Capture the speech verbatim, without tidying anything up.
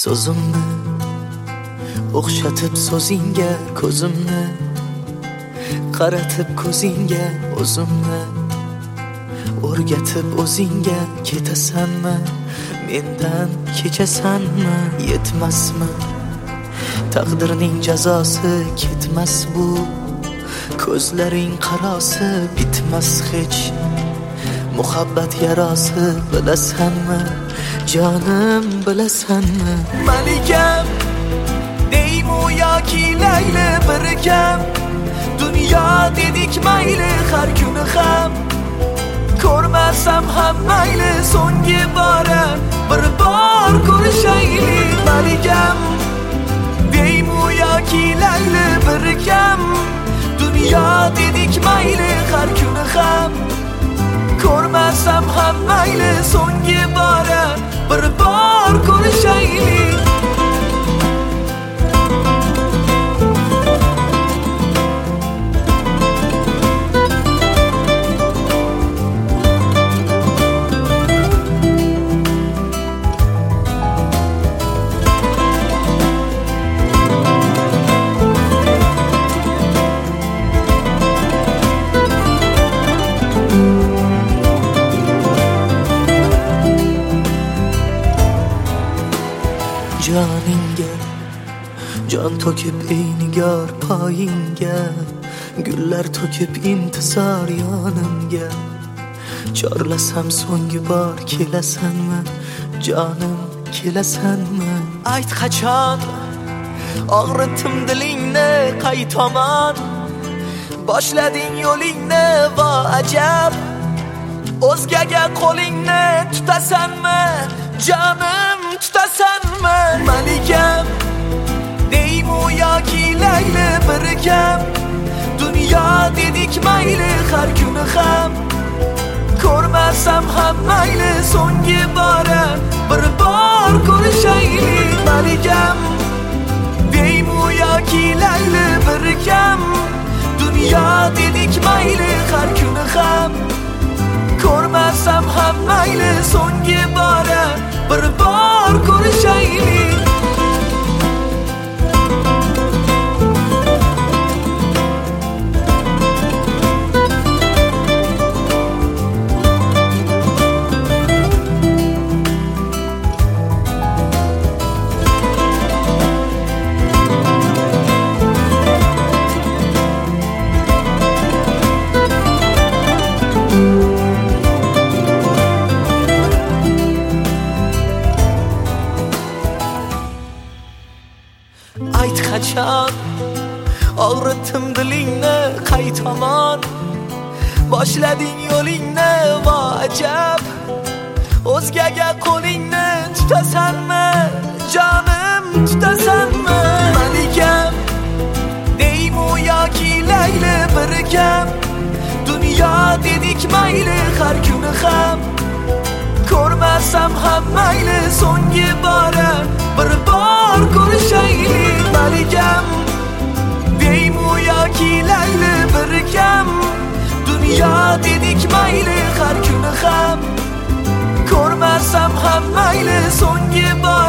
Sözümni o'xshatib so'zingga ko'zimni, qaratib ko'zingga o'zimni, o'rgatib o'zingga ketasanmi, mendan kechasanmi, yetmasmi taqdirning jazosi, ketmas bu ko'zlaring qarosi, bitmas hech muhabbat yarosi, bilasanmi jonim, bilasanmi malikam deymu yoki layli bir kam, dunyo dedik mayli har kuni ham, ko'rmasam ham mayli so'nggi bora bir bor ko'rishaylik malikam deymu yoki layli bir kam, dunyo dedik mayli har kuni ham, ko'rmasam ham mayli so'nggi bora bir bor ko'rishaylik. Joningga jon to'kib ey nigor poyingga, gullar to'kib intizor yonimga, chorlasam so'nggi bor kelasanmi jonim, kelasanmi ayt qachon, og'ritdim dilingni qay tomon, boshlading yo'lingni vo ajab, o'zgaga qo'lingni tutasanmi jonim, tutasanmi malikam deymu yoki layli bir kam, dunyo dedik mayli har kuni ham, ko'rmasam ham mayli so'nggi bora bir bor ko'rishaylik malikam deymu yoki layli bir kam, dunyo dedik mayli har kuni ham, ko'rmasam ham mayli so'nggi bora bir bor ko'rishaylik. Ayt qachon, og'ritdim dilingni qay tomon, boshlading yo'lingni vo ajab, o'zgaga qo'lingni tutasanmi jonim, tutasanmi malikam deymu yoki layli bir kam, dunyo dedik mayli har kuni ham, ko'rmasam ham mayli so'nggi bora bir bor ko'rishaylik malikam deymu yoki layli bir kam, dunyo dedik mayli har kuni ham, ko'rmasam ham mayli so'nggi bora